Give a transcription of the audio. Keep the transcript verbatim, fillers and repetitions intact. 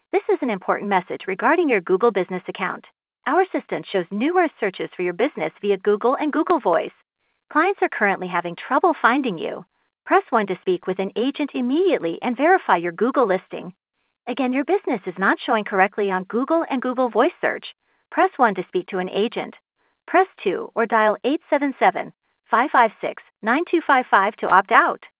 This is an important message regarding your Google Business account. Our assistant shows numerous searches for your business via Google and Google Voice. Clients are currently having trouble finding you. Press one to speak with an agent immediately and verify your Google listing. Again, your business is not showing correctly on Google and Google Voice search. Press one to speak to an agent. Press two or dial eight seven seven, five five six, nine two five five to opt out.